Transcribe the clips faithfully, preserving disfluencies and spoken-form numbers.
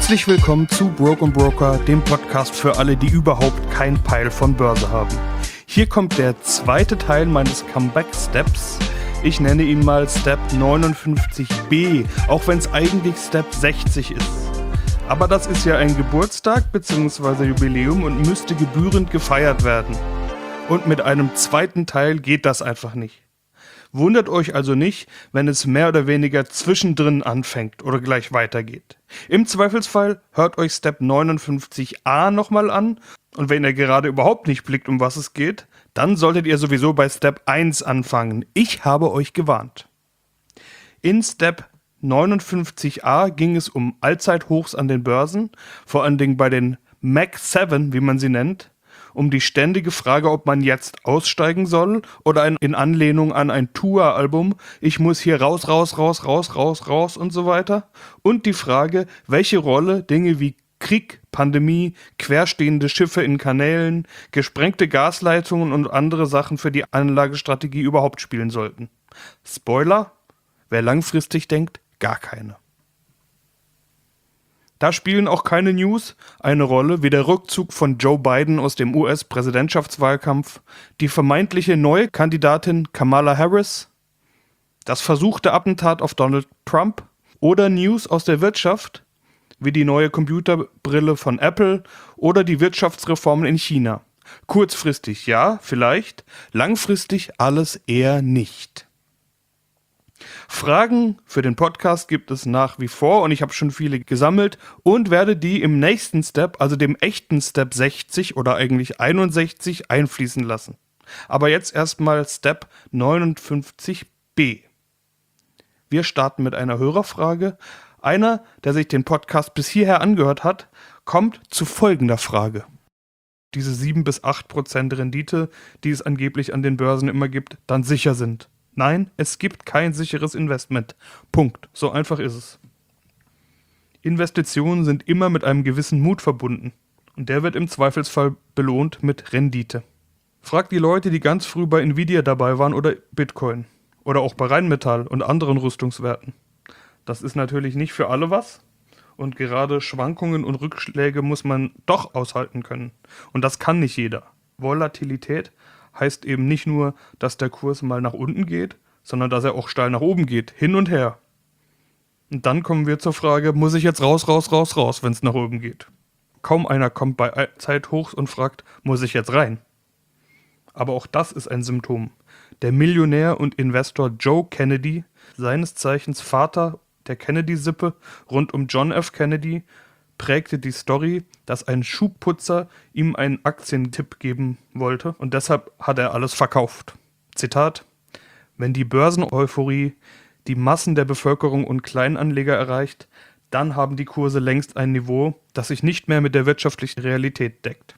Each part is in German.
Herzlich willkommen zu Broke Broker, dem Podcast für alle, die überhaupt keinen Peil von Börse haben. Hier kommt der zweite Teil meines Comeback-Steps. Ich nenne ihn mal Step neunundfünfzig b, auch wenn es eigentlich Step sechzig ist. Aber das ist ja ein Geburtstag bzw. Jubiläum und müsste gebührend gefeiert werden. Und mit einem zweiten Teil geht das einfach nicht. Wundert euch also nicht, wenn es mehr oder weniger zwischendrin anfängt oder gleich weitergeht. Im Zweifelsfall hört euch Step neunundfünfzig a nochmal an und wenn ihr gerade überhaupt nicht blickt, um was es geht, dann solltet ihr sowieso bei Step eins anfangen. Ich habe euch gewarnt. In Step neunundfünfzig a ging es um Allzeithochs an den Börsen, vor allen Dingen bei den Mag sieben, wie man sie nennt, um die ständige Frage, ob man jetzt aussteigen soll oder ein, in Anlehnung an ein Tour-Album, ich muss hier raus, raus, raus, raus, raus, raus und so weiter. Und die Frage, welche Rolle Dinge wie Krieg, Pandemie, querstehende Schiffe in Kanälen, gesprengte Gasleitungen und andere Sachen für die Anlagestrategie überhaupt spielen sollten. Spoiler, wer langfristig denkt, gar keine. Da spielen auch keine News eine Rolle, wie der Rückzug von Joe Biden aus dem U S-Präsidentschaftswahlkampf, die vermeintliche neue Kandidatin Kamala Harris, das versuchte Attentat auf Donald Trump oder News aus der Wirtschaft, wie die neue Computerbrille von Apple oder die Wirtschaftsreformen in China. Kurzfristig ja, vielleicht, langfristig alles eher nicht. Fragen für den Podcast gibt es nach wie vor und ich habe schon viele gesammelt und werde die im nächsten Step, also dem echten Step sechzig oder eigentlich einundsechzig, einfließen lassen. Aber jetzt erstmal Step neunundfünfzig b. Wir starten mit einer Hörerfrage. Einer, der sich den Podcast bis hierher angehört hat, kommt zu folgender Frage. Diese sieben bis acht Prozent Rendite, die es angeblich an den Börsen immer gibt, dann sicher sind. Nein, es gibt kein sicheres Investment. Punkt. So einfach ist es. Investitionen sind immer mit einem gewissen Mut verbunden. Und der wird im Zweifelsfall belohnt mit Rendite. Fragt die Leute, die ganz früh bei Nvidia dabei waren oder Bitcoin. Oder auch bei Rheinmetall und anderen Rüstungswerten. Das ist natürlich nicht für alle was. Und gerade Schwankungen und Rückschläge muss man doch aushalten können. Und das kann nicht jeder. Volatilität heißt eben nicht nur, dass der Kurs mal nach unten geht, sondern dass er auch steil nach oben geht, hin und her. Und dann kommen wir zur Frage, muss ich jetzt raus, raus, raus, raus, wenn es nach oben geht? Kaum einer kommt bei Zeithochs und fragt, muss ich jetzt rein? Aber auch das ist ein Symptom. Der Millionär und Investor Joe Kennedy, seines Zeichens Vater der Kennedy-Sippe rund um John F. Kennedy, prägte die Story, dass ein Schuhputzer ihm einen Aktientipp geben wollte und deshalb hat er alles verkauft. Zitat: Wenn die Börseneuphorie die Massen der Bevölkerung und Kleinanleger erreicht, dann haben die Kurse längst ein Niveau, das sich nicht mehr mit der wirtschaftlichen Realität deckt.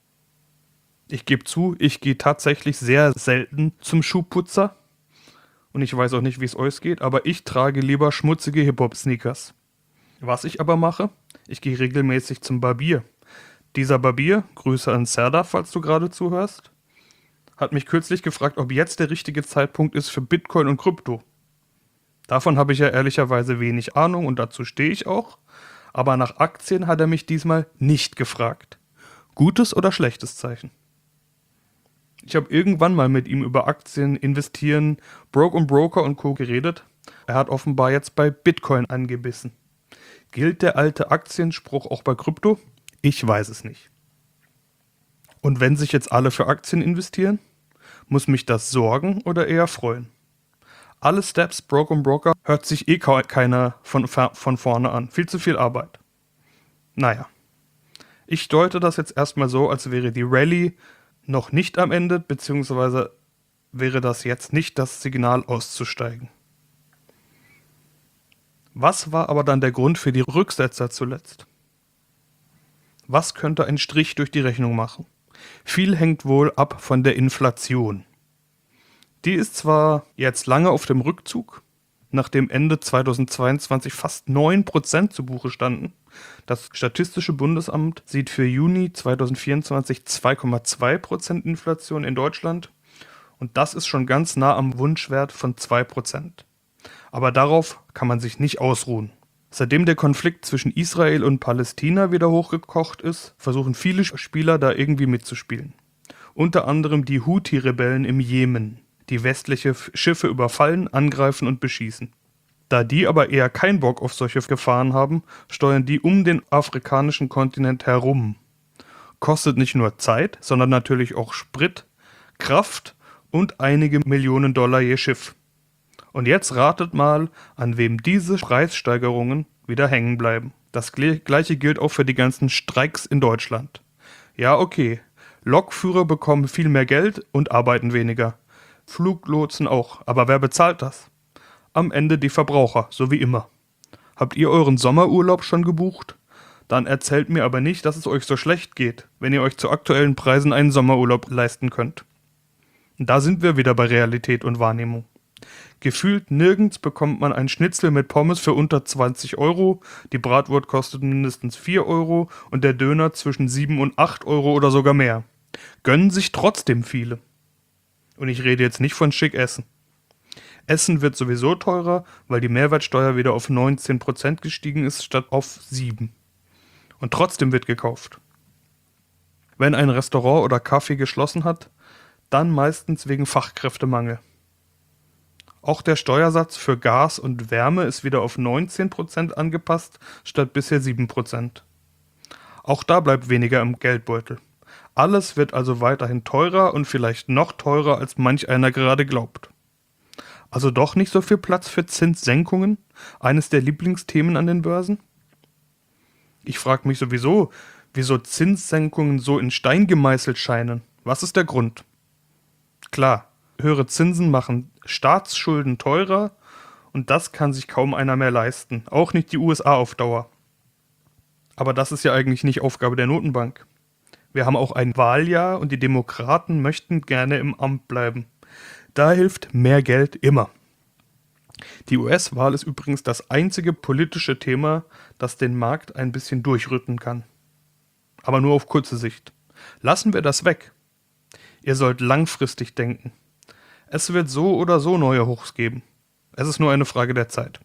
Ich gebe zu, ich gehe tatsächlich sehr selten zum Schuhputzer und ich weiß auch nicht, wie es euch geht, aber ich trage lieber schmutzige Hip-Hop-Sneakers. Was ich aber mache, ich gehe regelmäßig zum Barbier. Dieser Barbier, Grüße an Serdar, falls du gerade zuhörst, hat mich kürzlich gefragt, ob jetzt der richtige Zeitpunkt ist für Bitcoin und Krypto. Davon habe ich ja ehrlicherweise wenig Ahnung und dazu stehe ich auch. Aber nach Aktien hat er mich diesmal nicht gefragt. Gutes oder schlechtes Zeichen? Ich habe irgendwann mal mit ihm über Aktien, Investieren, Broke und Broker und Co. geredet. Er hat offenbar jetzt bei Bitcoin angebissen. Gilt der alte Aktienspruch auch bei Krypto? Ich weiß es nicht. Und wenn sich jetzt alle für Aktien investieren, muss mich das sorgen oder eher freuen? Alle Steps Broke und Broker hört sich eh keiner von, von vorne an. Viel zu viel Arbeit. Naja, ich deute das jetzt erstmal so, als wäre die Rallye noch nicht am Ende, beziehungsweise wäre das jetzt nicht das Signal auszusteigen. Was war aber dann der Grund für die Rücksetzer zuletzt? Was könnte ein Strich durch die Rechnung machen? Viel hängt wohl ab von der Inflation. Die ist zwar jetzt lange auf dem Rückzug, nachdem Ende zweitausendzweiundzwanzig fast neun Prozent zu Buche standen. Das Statistische Bundesamt sieht für Juni zweitausendvierundzwanzig zwei Komma zwei Prozent Inflation in Deutschland und das ist schon ganz nah am Wunschwert von zwei Prozent. Aber darauf kann man sich nicht ausruhen. Seitdem der Konflikt zwischen Israel und Palästina wieder hochgekocht ist, versuchen viele Spieler da irgendwie mitzuspielen. Unter anderem die Houthi-Rebellen im Jemen, die westliche Schiffe überfallen, angreifen und beschießen. Da die aber eher keinen Bock auf solche Gefahren haben, steuern die um den afrikanischen Kontinent herum. Kostet nicht nur Zeit, sondern natürlich auch Sprit, Kraft und einige Millionen Dollar je Schiff. Und jetzt ratet mal, an wem diese Preissteigerungen wieder hängen bleiben. Das gleiche gilt auch für die ganzen Streiks in Deutschland. Ja, okay, Lokführer bekommen viel mehr Geld und arbeiten weniger. Fluglotsen auch, aber wer bezahlt das? Am Ende die Verbraucher, so wie immer. Habt ihr euren Sommerurlaub schon gebucht? Dann erzählt mir aber nicht, dass es euch so schlecht geht, wenn ihr euch zu aktuellen Preisen einen Sommerurlaub leisten könnt. Und da sind wir wieder bei Realität und Wahrnehmung. Gefühlt nirgends bekommt man ein Schnitzel mit Pommes für unter zwanzig Euro, die Bratwurst kostet mindestens vier Euro und der Döner zwischen sieben und acht Euro oder sogar mehr. Gönnen sich trotzdem viele. Und ich rede jetzt nicht von schick Essen. Essen wird sowieso teurer, weil die Mehrwertsteuer wieder auf neunzehn Prozent gestiegen ist statt auf sieben. Und trotzdem wird gekauft. Wenn ein Restaurant oder Café geschlossen hat, dann meistens wegen Fachkräftemangel. Auch der Steuersatz für Gas und Wärme ist wieder auf neunzehn Prozent angepasst, statt bisher sieben Prozent. Auch da bleibt weniger im Geldbeutel. Alles wird also weiterhin teurer und vielleicht noch teurer, als manch einer gerade glaubt. Also doch nicht so viel Platz für Zinssenkungen, eines der Lieblingsthemen an den Börsen? Ich frage mich sowieso, wieso Zinssenkungen so in Stein gemeißelt scheinen. Was ist der Grund? Klar, höhere Zinsen machen Staatsschulden teurer und das kann sich kaum einer mehr leisten, auch nicht die U S A auf Dauer. Aber das ist ja eigentlich nicht Aufgabe der Notenbank. Wir haben auch ein Wahljahr und die Demokraten möchten gerne im Amt bleiben. Da hilft mehr Geld immer. Die U S-Wahl ist übrigens das einzige politische Thema, das den Markt ein bisschen durchrütteln kann. Aber nur auf kurze Sicht. Lassen wir das weg. Ihr sollt langfristig denken. Es wird so oder so neue Hochs geben. Es ist nur eine Frage der Zeit.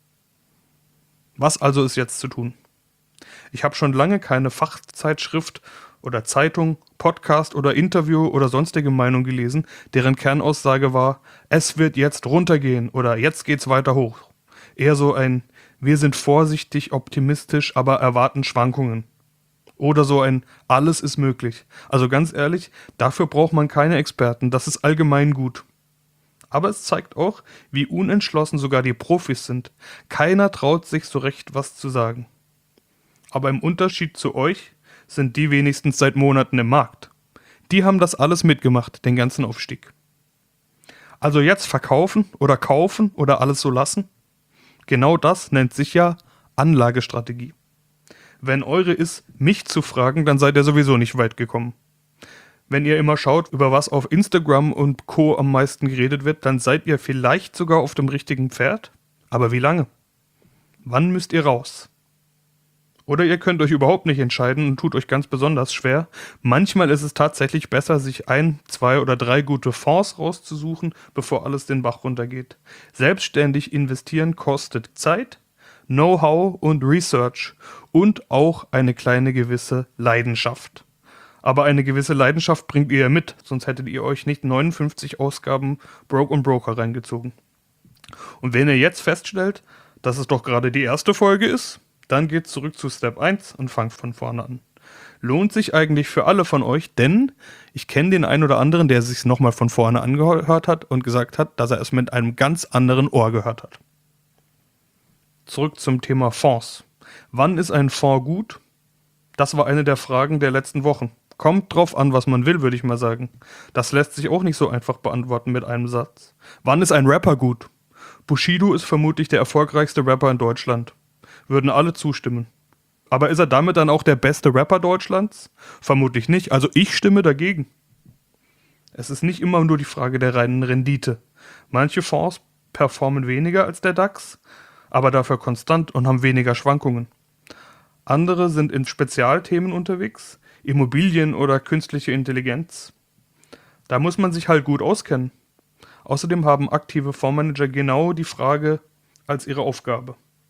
Was also ist jetzt zu tun? Ich habe schon lange keine Fachzeitschrift oder Zeitung, Podcast oder Interview oder sonstige Meinung gelesen, deren Kernaussage war, es wird jetzt runtergehen oder jetzt geht's weiter hoch. Eher so ein, wir sind vorsichtig optimistisch, aber erwarten Schwankungen. Oder so ein, alles ist möglich. Also ganz ehrlich, dafür braucht man keine Experten, das ist allgemein gut. Aber es zeigt auch, wie unentschlossen sogar die Profis sind. Keiner traut sich so recht, was zu sagen. Aber im Unterschied zu euch sind die wenigstens seit Monaten im Markt. Die haben das alles mitgemacht, den ganzen Aufstieg. Also jetzt verkaufen oder kaufen oder alles so lassen? Genau das nennt sich ja Anlagestrategie. Wenn eure ist, mich zu fragen, dann seid ihr sowieso nicht weit gekommen. Wenn ihr immer schaut, über was auf Instagram und Co. am meisten geredet wird, dann seid ihr vielleicht sogar auf dem richtigen Pferd. Aber wie lange? Wann müsst ihr raus? Oder ihr könnt euch überhaupt nicht entscheiden und tut euch ganz besonders schwer. Manchmal ist es tatsächlich besser, sich ein, zwei oder drei gute Fonds rauszusuchen, bevor alles den Bach runtergeht. Selbstständig investieren kostet Zeit, Know-how und Research und auch eine kleine gewisse Leidenschaft. Aber eine gewisse Leidenschaft bringt ihr ja mit, sonst hättet ihr euch nicht neunundfünfzig Ausgaben Broke und Broker reingezogen. Und wenn ihr jetzt feststellt, dass es doch gerade die erste Folge ist, dann geht zurück zu Step eins und fangt von vorne an. Lohnt sich eigentlich für alle von euch, denn ich kenne den einen oder anderen, der es sich nochmal von vorne angehört hat und gesagt hat, dass er es mit einem ganz anderen Ohr gehört hat. Zurück zum Thema Fonds. Wann ist ein Fonds gut? Das war eine der Fragen der letzten Wochen. Kommt drauf an, was man will, würde ich mal sagen. Das lässt sich auch nicht so einfach beantworten mit einem Satz. Wann ist ein Rapper gut? Bushido ist vermutlich der erfolgreichste Rapper in Deutschland. Würden alle zustimmen. Aber ist er damit dann auch der beste Rapper Deutschlands? Vermutlich nicht, also ich stimme dagegen. Es ist nicht immer nur die Frage der reinen Rendite. Manche Fonds performen weniger als der DAX, aber dafür konstant und haben weniger Schwankungen. Andere sind in Spezialthemen unterwegs, Immobilien oder künstliche Intelligenz. Da muss man sich halt gut auskennen. Außerdem haben aktive Fondsmanager genau die Frage als ihre Aufgabe.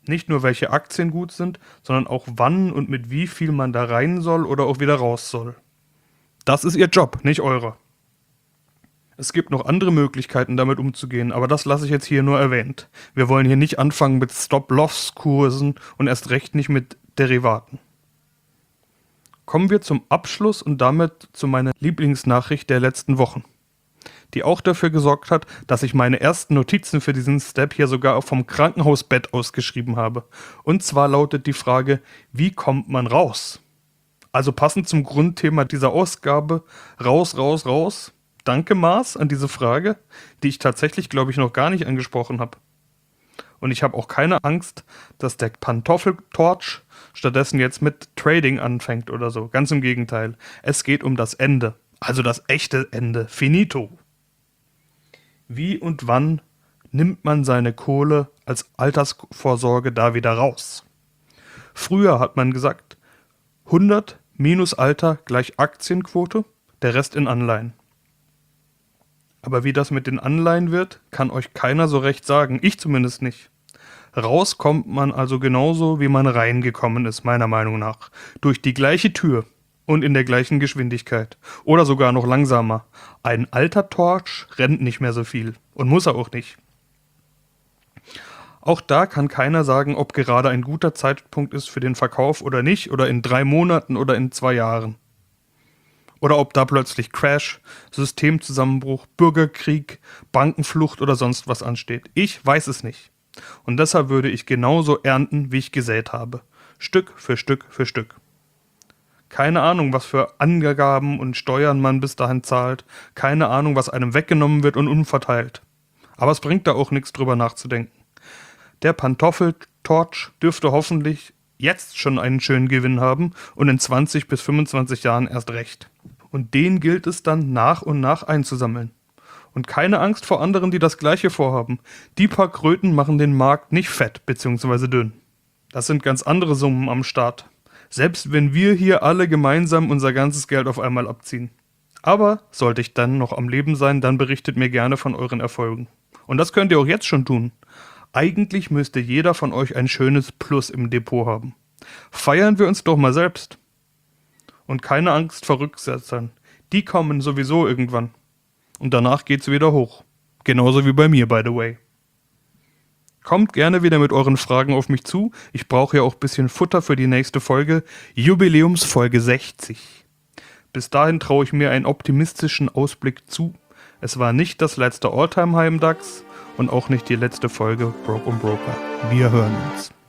Nicht nur welche Aktien gut sind, sondern auch wann und mit wie viel man da rein soll oder auch wieder raus soll. Das ist ihr Job, nicht eurer. Es gibt noch andere Möglichkeiten, damit umzugehen, aber das lasse ich jetzt hier nur erwähnt. Wir wollen hier nicht anfangen mit Stop-Loss-Kursen und erst recht nicht mit Derivaten. Kommen wir zum Abschluss und damit zu meiner Lieblingsnachricht der letzten Wochen, die auch dafür gesorgt hat, dass ich meine ersten Notizen für diesen Step hier sogar vom Krankenhausbett ausgeschrieben habe. Und zwar lautet die Frage, wie kommt man raus? Also passend zum Grundthema dieser Ausgabe, raus, raus, raus. Danke, Mars, an diese Frage, die ich tatsächlich, glaube ich, noch gar nicht angesprochen habe. Und ich habe auch keine Angst, dass der Pantoffeltorch stattdessen jetzt mit Trading anfängt oder so. Ganz im Gegenteil. Es geht um das Ende. Also das echte Ende. Finito. Wie und wann nimmt man seine Kohle als Altersvorsorge da wieder raus? Früher hat man gesagt, hundert minus Alter gleich Aktienquote, der Rest in Anleihen. Aber wie das mit den Anleihen wird, kann euch keiner so recht sagen. Ich zumindest nicht. Raus kommt man also genauso, wie man reingekommen ist, meiner Meinung nach. Durch die gleiche Tür und in der gleichen Geschwindigkeit. Oder sogar noch langsamer. Ein alter Torch rennt nicht mehr so viel. Und muss er auch nicht. Auch da kann keiner sagen, ob gerade ein guter Zeitpunkt ist für den Verkauf oder nicht. Oder in drei Monaten oder in zwei Jahren. Oder ob da plötzlich Crash, Systemzusammenbruch, Bürgerkrieg, Bankenflucht oder sonst was ansteht. Ich weiß es nicht. Und deshalb würde ich genauso ernten, wie ich gesät habe. Stück für Stück für Stück. Keine Ahnung, was für Angaben und Steuern man bis dahin zahlt. Keine Ahnung, was einem weggenommen wird und umverteilt. Aber es bringt da auch nichts drüber nachzudenken. Der Pantoffeltorch dürfte hoffentlich jetzt schon einen schönen Gewinn haben und in zwanzig bis fünfundzwanzig Jahren erst recht. Und den gilt es dann nach und nach einzusammeln. Und keine Angst vor anderen, die das Gleiche vorhaben. Die paar Kröten machen den Markt nicht fett bzw. dünn. Das sind ganz andere Summen am Start. Selbst wenn wir hier alle gemeinsam unser ganzes Geld auf einmal abziehen. Aber sollte ich dann noch am Leben sein, dann berichtet mir gerne von euren Erfolgen. Und das könnt ihr auch jetzt schon tun. Eigentlich müsste jeder von euch ein schönes Plus im Depot haben. Feiern wir uns doch mal selbst. Und keine Angst vor Rücksetzern. Die kommen sowieso irgendwann. Und danach geht's wieder hoch. Genauso wie bei mir, by the way. Kommt gerne wieder mit euren Fragen auf mich zu. Ich brauche ja auch ein bisschen Futter für die nächste Folge. Jubiläumsfolge sechzig. Bis dahin traue ich mir einen optimistischen Ausblick zu. Es war nicht das letzte All-Time-High im DAX und auch nicht die letzte Folge Broke und Broker. Wir hören uns.